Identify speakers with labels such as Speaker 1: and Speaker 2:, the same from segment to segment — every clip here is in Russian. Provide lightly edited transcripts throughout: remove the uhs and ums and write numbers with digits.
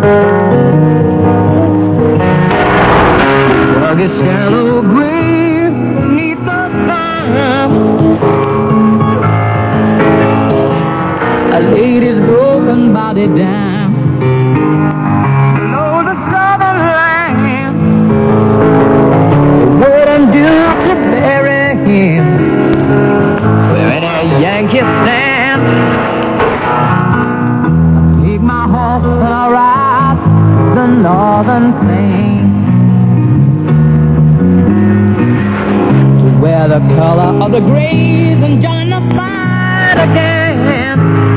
Speaker 1: Dug a shallow grave beneath the ground. I laid his broken body down below the southern land, waiting due to bury him where any Yankee stand. I take my horse and I ride the northern plain, wear the color of the grays and join the fight again.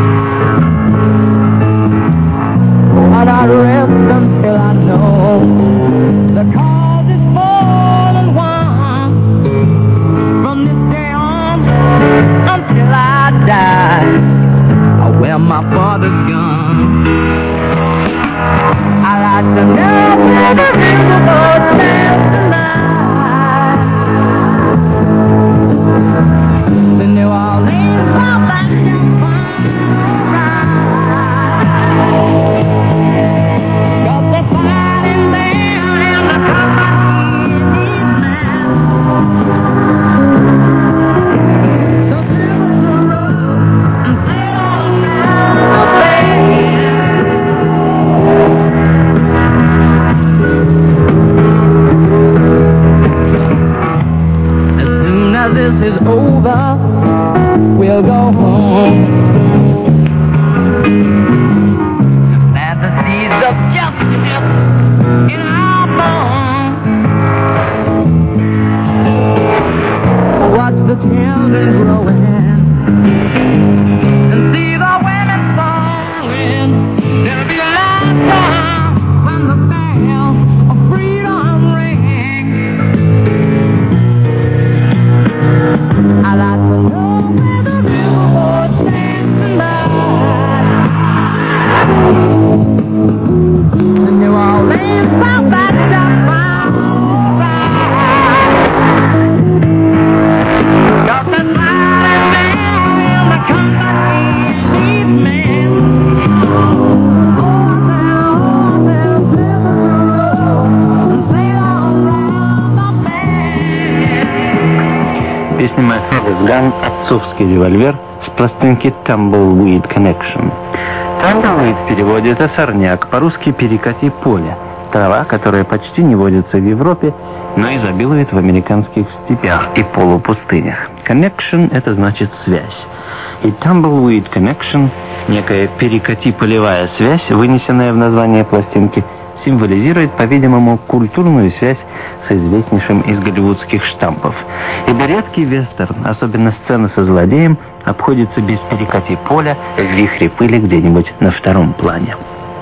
Speaker 1: I'll not rest until I know the cause is full and won. From this day on until I die, I'll wear my father's gun. I like to know where the riverboat stands tonight. The New Orleans Salvation Front. Got the fighting there and the company needs men. So fill the road and sail on down the bay. As soon as this is over, we'll go home. Plant the seeds of justice in our bones. Watch the children growing and see the women falling. There'll be a long time when the bells of freedom ring. I like to know where the riverboat stands tonight. The New Orleans Salvation Front. Got the fighting man and the company needs men. Oh, now, fill the road and sail on round the bend.
Speaker 2: Песня My Father's Gun «Отцовский револьвер» с пластинки Tumbleweed Connection. Tumbleweed в переводе это сорняк, по-русски перекати поле. Трава, которая почти не водится в Европе, но изобилует в американских степях и полупустынях. Connection это значит связь. И Tumbleweed Connection, некая перекати-полевая связь, вынесенная в название пластинки, символизирует, по-видимому, культурную связь с известнейшим из голливудских штампов. Ибо редкий вестерн, особенно сцена со злодеем, обходится без перекати поля в вихре пыли где-нибудь на втором плане.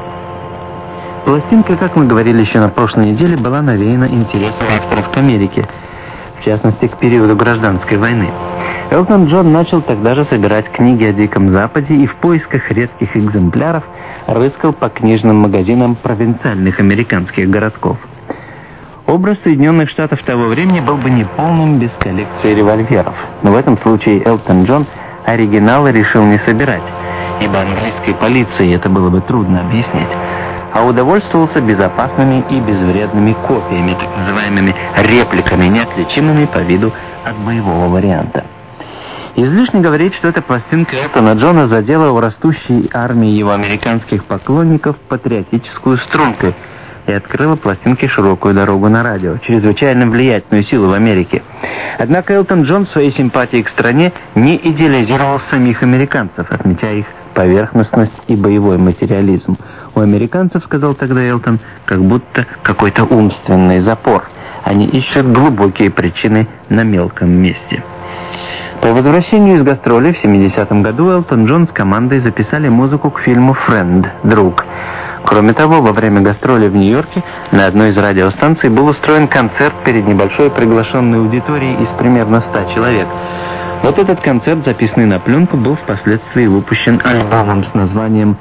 Speaker 2: Пластинка, как мы говорили еще на прошлой неделе, была навеяна интересом авторов к Америке, в частности, к периоду гражданской войны. Элтон Джон начал тогда же собирать книги о Диком Западе и в поисках редких экземпляров рыскал по книжным магазинам провинциальных американских городков. Образ Соединенных Штатов того времени был бы неполным без коллекции револьверов, но в этом случае Элтон Джон оригиналы решил не собирать, ибо английской полиции это было бы трудно объяснить, а удовольствовался безопасными и безвредными копиями, так называемыми репликами, неотличимыми по виду от боевого варианта. Излишне говорить, что эта пластинка Элтона Джона задела у растущей армии его американских поклонников патриотическую струнку и открыла пластинке широкую дорогу на радио, чрезвычайно влиятельную силу в Америке. Однако Элтон Джон в своей симпатии к стране не идеализировал самих американцев, отмечая их поверхностность и боевой материализм. У американцев, сказал тогда Элтон, как будто какой-то умственный запор. Они ищут глубокие причины на мелком месте. По возвращению из гастролей в 70-м году Элтон Джон с командой записали музыку к фильму «Friend» — «Друг». Кроме того, во время гастролей в Нью-Йорке на одной из радиостанций был устроен концерт перед небольшой приглашенной аудиторией из примерно 100 человек. Вот этот концерт, записанный на пленку, был впоследствии выпущен альбомом с названием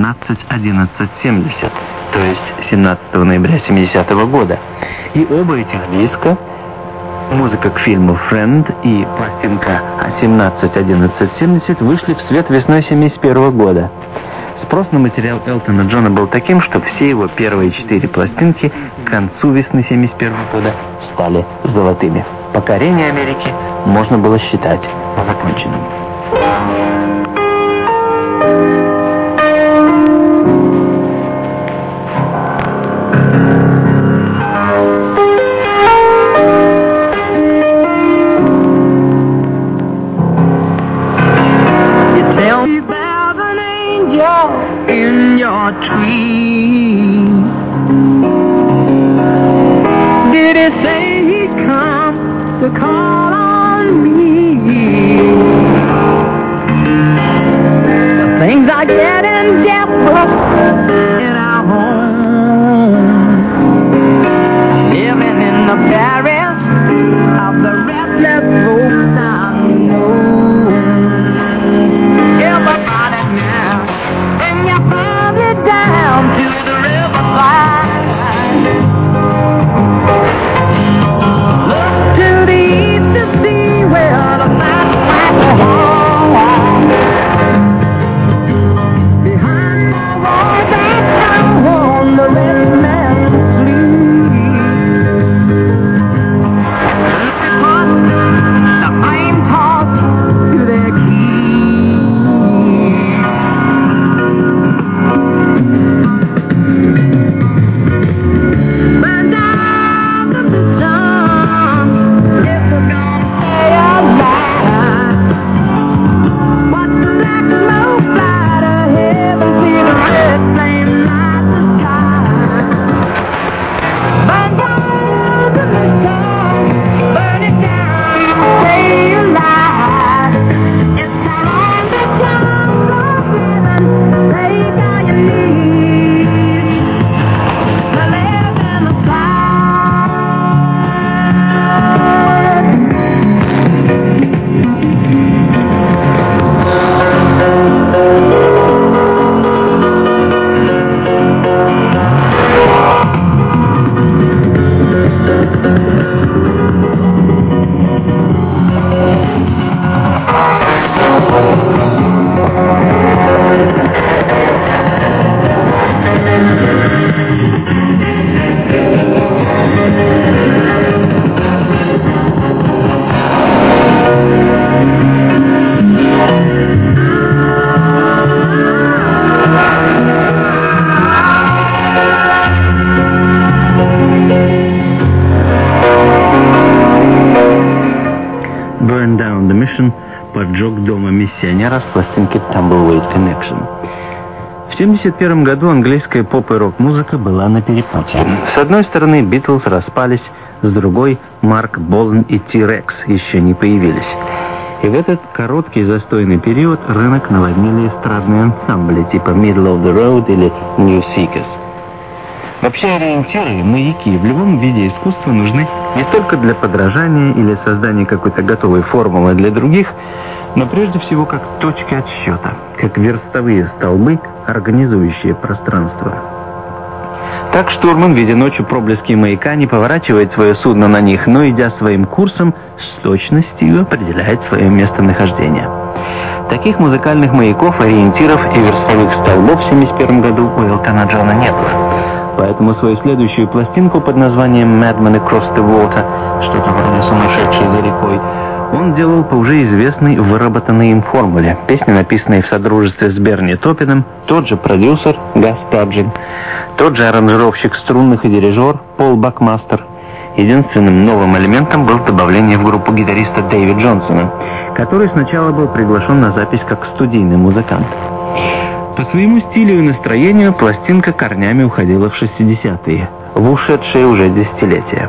Speaker 2: «17-11-70», то есть 17 ноября 70-го года. И оба этих диска, музыка к фильму «Friend» и пластинка 17-11-70, вышли в свет весной 71 года. Спрос на материал Элтона Джона был таким, что все его первые 4 пластинки к концу весны 1971 года стали золотыми. Покорение Америки можно было считать законченным.
Speaker 1: In your tree, did he say he'd come to call on me? The things are getting different in our home, living in the parish of the restless folks I know. Everybody now, bring your family down to the riverside. Look to the east to see where the mountains might go home. Behind the walls of town, the red man sleeps. The flame talks to their keys.
Speaker 2: Поджог дома миссионера с пластинки Tumbleweed Connection. В 1971 году английская поп- и рок-музыка была на перепутье. С одной стороны, Битлз распались, с другой, Марк Болан и T-Rex еще не появились. И в этот короткий застойный период рынок наводнили эстрадные ансамбли типа Middle of the Road или New Seekers. Вообще ориентиры, маяки в любом виде искусства нужны не только для подражания или создания какой-то готовой формулы для других, но прежде всего как точки отсчета, как верстовые столбы, организующие пространство. Так штурман, видя ночью проблески маяка, не поворачивает свое судно на них, но, идя своим курсом, с точностью определяет свое местонахождение. Таких музыкальных маяков, ориентиров и верстовых столбов в 1971 году у Элтона Джона не было. Поэтому свою следующую пластинку под названием «Madman Across the Water», что-то вроде «Сумасшедший за рекой», он делал по уже известной, выработанной им формуле. Песни, написанные в содружестве с Берни Топпином, тот же продюсер Гас Праджин, тот же аранжировщик струнных и дирижер Пол Бакмастер. Единственным новым элементом было добавление в группу гитариста Дэйви Джонсона, который сначала был приглашен на запись как студийный музыкант. По своему стилю и настроению пластинка корнями уходила в 60-е, в ушедшие уже десятилетия.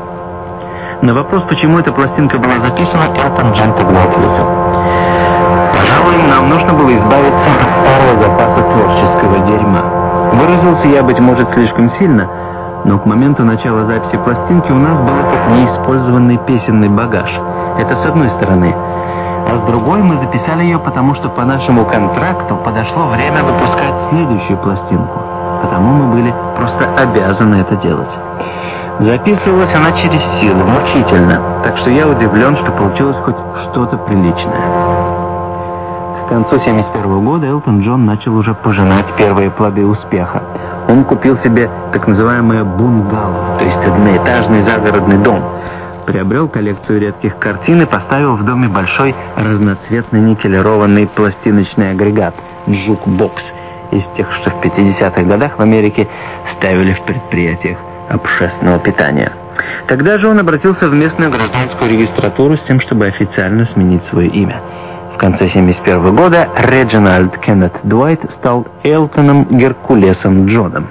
Speaker 2: На вопрос, почему эта пластинка была записана, Элтон Джон тогда ответил: «Пожалуй, нам нужно было избавиться от старого запаса творческого дерьма. Выразился я, быть может, слишком сильно, но к моменту начала записи пластинки у нас был этот неиспользованный песенный багаж. Это с одной стороны. А с другой мы записали ее, потому что по нашему контракту подошло время выпускать следующую пластинку. Потому мы были просто обязаны это делать. Записывалась она через силу, мучительно, так что я удивлен, что получилось хоть что-то приличное». К концу 1971 года Элтон Джон начал уже пожинать первые плоды успеха. Он купил себе так называемое бунгало, то есть одноэтажный загородный дом. Приобрел коллекцию редких картин и поставил в доме большой разноцветный никелированный пластиночный агрегат «Джукбокс» из тех, что в 50-х годах в Америке ставили в предприятиях общественного питания. Тогда же он обратился в местную гражданскую регистратуру с тем, чтобы официально сменить свое имя. В конце 1971 года Реджинальд Кеннет Дуайт стал Элтоном Геркулесом Джоном.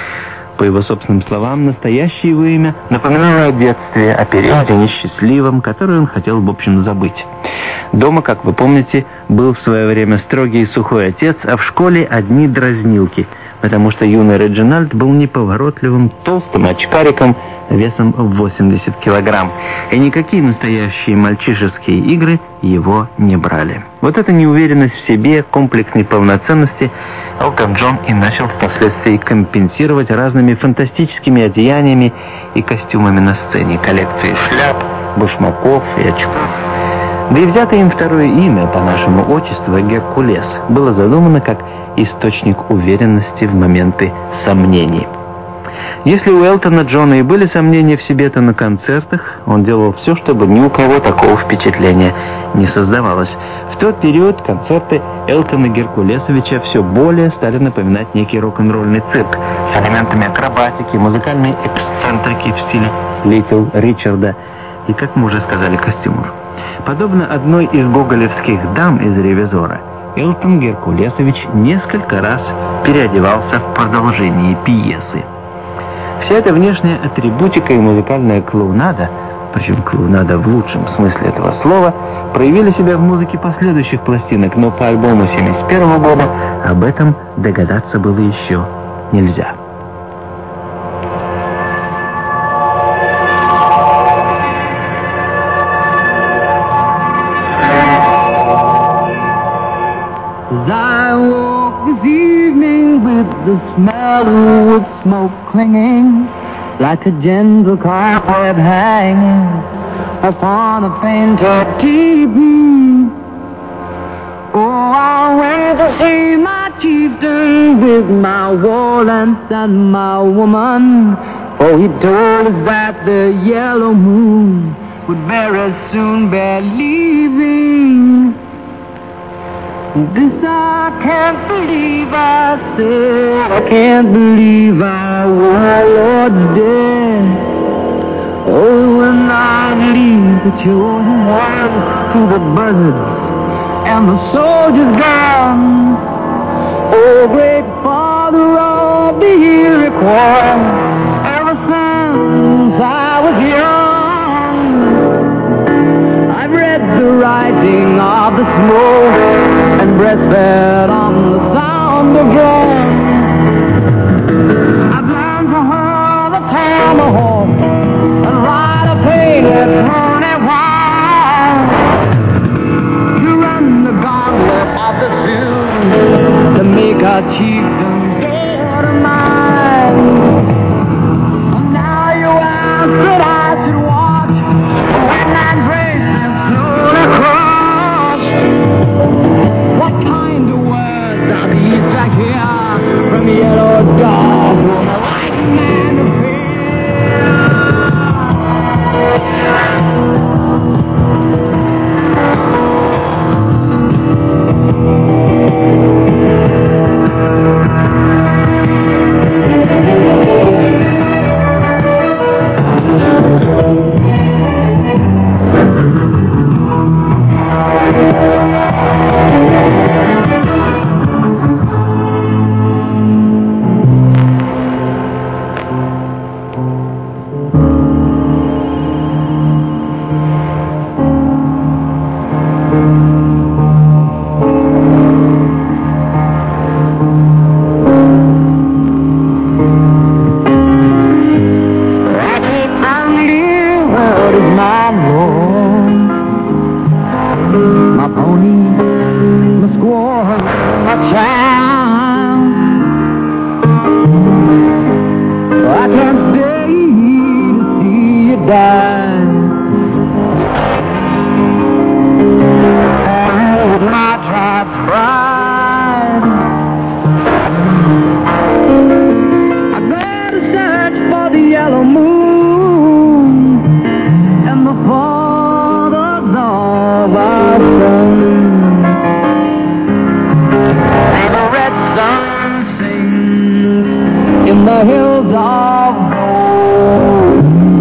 Speaker 2: По его собственным словам, настоящее его имя напоминало о детстве, о периоде несчастливом, который он хотел, в общем, забыть. Дома, как вы помните, был в свое время строгий и сухой отец, а в школе одни дразнилки, потому что юный Реджинальд был неповоротливым, толстым очкариком весом в 80 килограмм, и никакие настоящие мальчишеские игры его не брали. Вот эта неуверенность в себе, комплекс неполноценности Элтон Джон и начал впоследствии компенсировать разными фантастическими одеяниями и костюмами на сцене, коллекцией шляп, башмаков и очков. Да и взятое им второе имя по нашему отчеству, Геркулес, было задумано как источник уверенности в моменты сомнений. Если у Элтона Джона и были сомнения в себе, то на концертах он делал все, чтобы ни у кого такого впечатления не создавалось. В тот период концерты Элтона Геркулесовича все более стали напоминать некий рок-н-ролльный цирк с элементами акробатики, музыкальной эксцентрики в стиле Литл Ричарда и, как мы уже сказали, костюмов. Подобно одной из гоголевских дам из «Ревизора», Элтон Геркулесович несколько раз переодевался в продолжении пьесы. Вся эта внешняя атрибутика и музыкальная клоунада, причем клоунада в лучшем смысле этого слова, проявили себя в музыке последующих пластинок, но по альбому 1971 года об этом догадаться было еще нельзя.
Speaker 1: The smell of wood smoke clinging like a gentle carpet hanging upon a painted TV. Oh, I went to see my chieftain with my war lance and my woman. Oh, he told us that the yellow moon would very soon be leaving. This I can't believe I said, I can't believe our warlord's dead. Oh, when I leave the children to the birds and the soldiers gone. Oh, great Father of the Iroquois, ever since I was young, I've read the writing of the smoke and breastfed on the sound of drum. I've learned to hurl the tomahawk and ride a painted pony wild, to run the gauntlet of the Sioux, to make a chieftain daughter mine.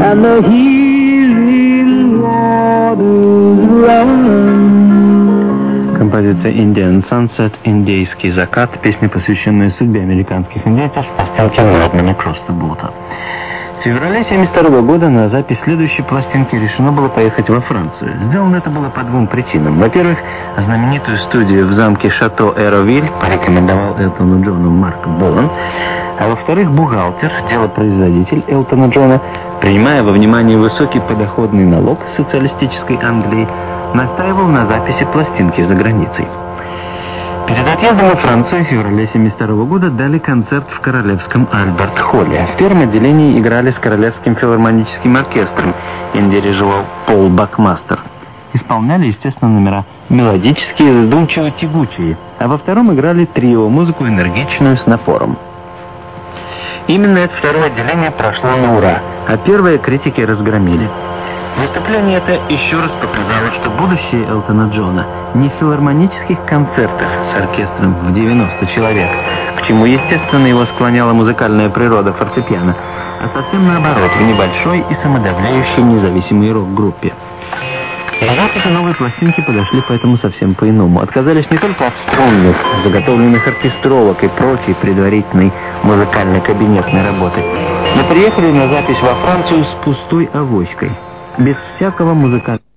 Speaker 1: and the healing waters run.
Speaker 2: Композиция Indian Sunset, индейский закат, песня, посвященная судьбе американских индейцев с пластинки Northern Across the Border. В феврале 1972 года на запись следующей пластинки решено было поехать во Францию. Сделано это было по двум причинам. Во-первых, знаменитую студию в замке Шато Эровиль порекомендовал Элтону Джону Марк Болан. А во-вторых, бухгалтер, делопроизводитель Элтона Джона, принимая во внимание высокий подоходный налог социалистической Англии, настаивал на записи пластинки за границей. Перед отъездом во Францию в феврале 1972 года дали концерт в Королевском Альберт-холле. В первом отделении играли с Королевским филармоническим оркестром, им дирижировал Пол Бакмастер. Исполняли, естественно, номера мелодические, задумчиво-тягучие, а во втором играли трио, музыку энергичную с напором. Именно это второе отделение прошло на ура, а первые критики разгромили. Выступление это еще раз показало, что будущее Элтона Джона не в филармонических концертах с оркестром в 90 человек, к чему, естественно, его склоняла музыкальная природа фортепиано, а совсем наоборот, в небольшой и самодавляющей независимой рок-группе. Записи новой пластинки подошли поэтому совсем по-иному. Отказались не только от струнных, заготовленных оркестровок и прочей предварительной музыкальной кабинетной работы, но приехали на запись во Францию с пустой авоськой, без всякого музыкального